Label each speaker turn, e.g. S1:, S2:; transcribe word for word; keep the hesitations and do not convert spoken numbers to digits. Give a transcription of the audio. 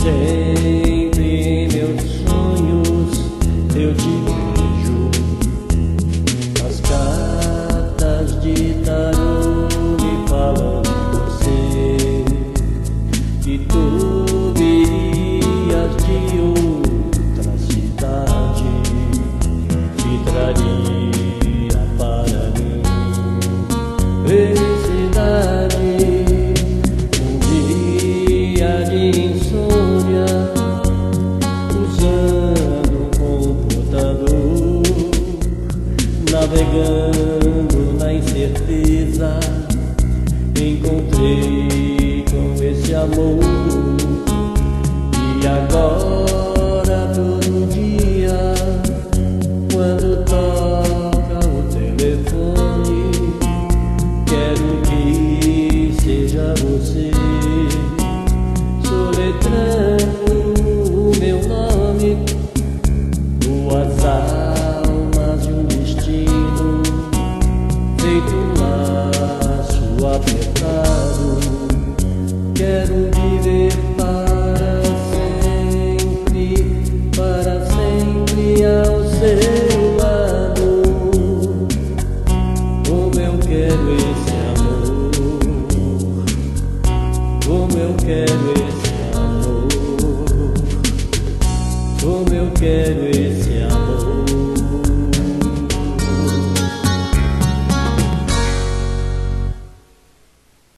S1: Sempre em meus sonhos eu te vejo. As cartas de tarô me falam de você, que tu virias de outra cidade, que traria para mim felicidade. Um dia de insônia, usando o computador, navegando na incerteza, encontrei com esse amor. E agora todo dia, quando toca o telefone, quero que seja você, soletrando o meu nome, duas almas de um destino, feito um laço apertado. Quero viver para sempre, para sempre ao seu lado. Como eu quero esse amor, como eu quero esse amor, como eu quero esse amor.